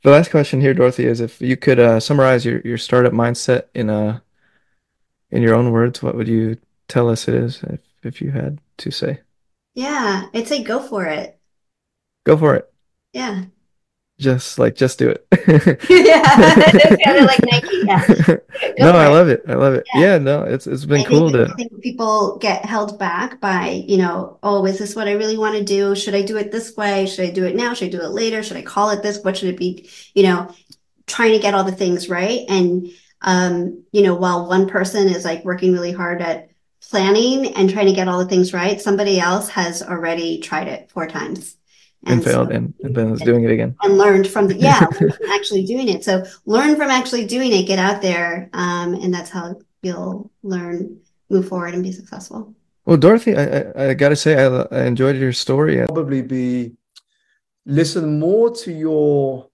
The last question here, Dorothy, is if you could summarize your startup mindset in your own words, what would you tell us it is if you had to say? Yeah, I'd say go for it. Go for it. Yeah. Just do it. Yeah, it's kind of like Nike. Yeah, No, go for I it. love it. I love it. Yeah. Yeah, no, it's been I think cool I to think people get held back by, oh, is this what I really want to do? Should I do it this way? Should I do it now? Should I do it later? Should I call it this? What should it be? Trying to get all the things right. And while one person is like working really hard at planning and trying to get all the things right, somebody else has already tried it 4 times. and And so failed and then is doing it again. and learned from learned from actually doing it. So learn from actually doing it, get out there, and that's how you'll learn, move forward, and be successful. Well, Dorothy, I gotta say I enjoyed your story. Probably be listen more to your